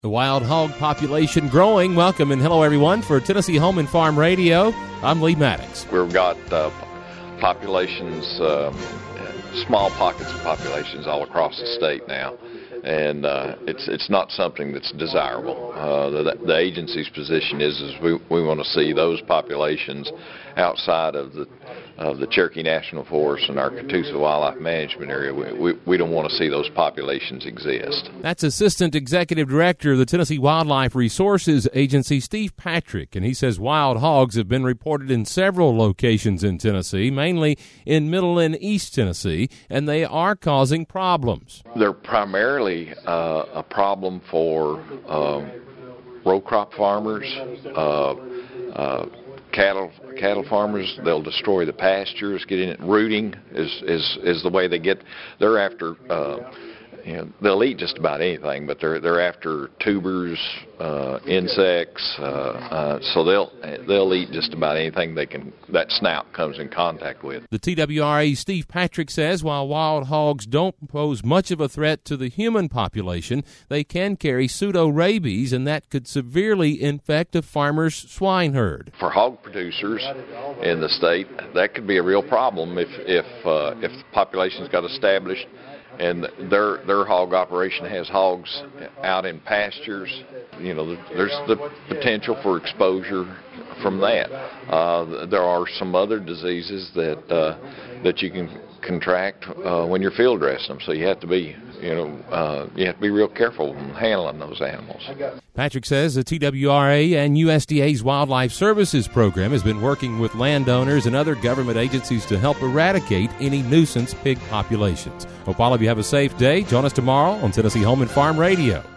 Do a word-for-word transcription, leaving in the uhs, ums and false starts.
The wild hog population growing. Welcome and hello, everyone, for Tennessee Home and Farm Radio. I'm Lee Maddox. We've got uh, populations, uh, small pockets of populations all across the state now, and uh, it's it's not something that's desirable. Uh, the, the agency's position is is we we want to see those populations outside of the of the Cherokee National Forest and our Catoosa Wildlife Management Area. We, we, we don't want to see those populations exist. That's Assistant Executive Director of the Tennessee Wildlife Resources Agency, Steve Patrick, and he says wild hogs have been reported in several locations in Tennessee, mainly in Middle and East Tennessee, and they are causing problems. They're primarily uh, a problem for uh, row crop farmers, uh, uh, cattle cattle farmers. They'll destroy the pastures, get in it. Rooting is is is the way they get. They're after uh you know, they'll eat just about anything, but they're they're after tubers, uh insects, uh, uh so they'll they'll eat just about anything they can that snout comes in contact with. The T W R A Steve Patrick says while wild hogs don't pose much of a threat to the human population, they can carry pseudo-rabies, and that could severely infect a farmer's swine herd. For hog producers in the state, that could be a real problem if if uh, if the population's got established and their their hog operation has hogs out in pastures. You know, there's the potential for exposure from that. Uh, there are some other diseases that uh, that you can contract uh, when you're field dressing them. So you have to be, you know, uh, you have to be real careful in handling those animals. Patrick says the T W R A and U S D A's Wildlife Services Program has been working with landowners and other government agencies to help eradicate any nuisance pig populations. Hope all of you have a safe day. Join us tomorrow on Tennessee Home and Farm Radio.